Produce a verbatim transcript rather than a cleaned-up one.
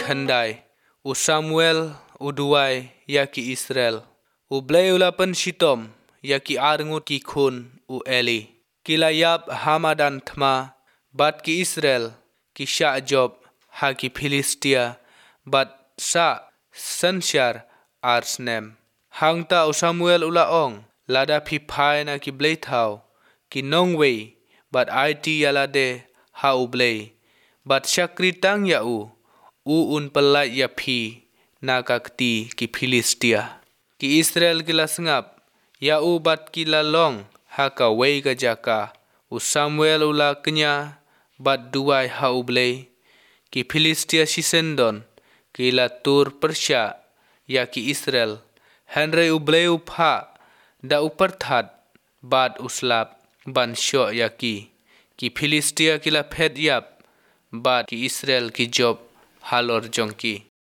thandai u Samuel u duai ya ki Israel u blei ulapan sitom ya ki arngut ki khun u Eli kila yap hamadan thma bat ki Israel ki sha job ha ki Philistia bat sa sansyar arsnem hangta u Samuel ula ong lada phi phai na ki blei thau ki nongwei bat it yalade ha u blei bat syakri tang ya u u un pelai ya phi na kakti ki Philistia ki Israel kila sengap ya u bat kila long ha ka wei ka jaka u Samuel ula kenya bat duai ha u blei ki Philistia sisendon kila tur persya ya ki Israel henry u blei u pha da u perthat bat uslap ban syo ya ki ki Philistia kila phet yap bat ki Israel ki job halor jongki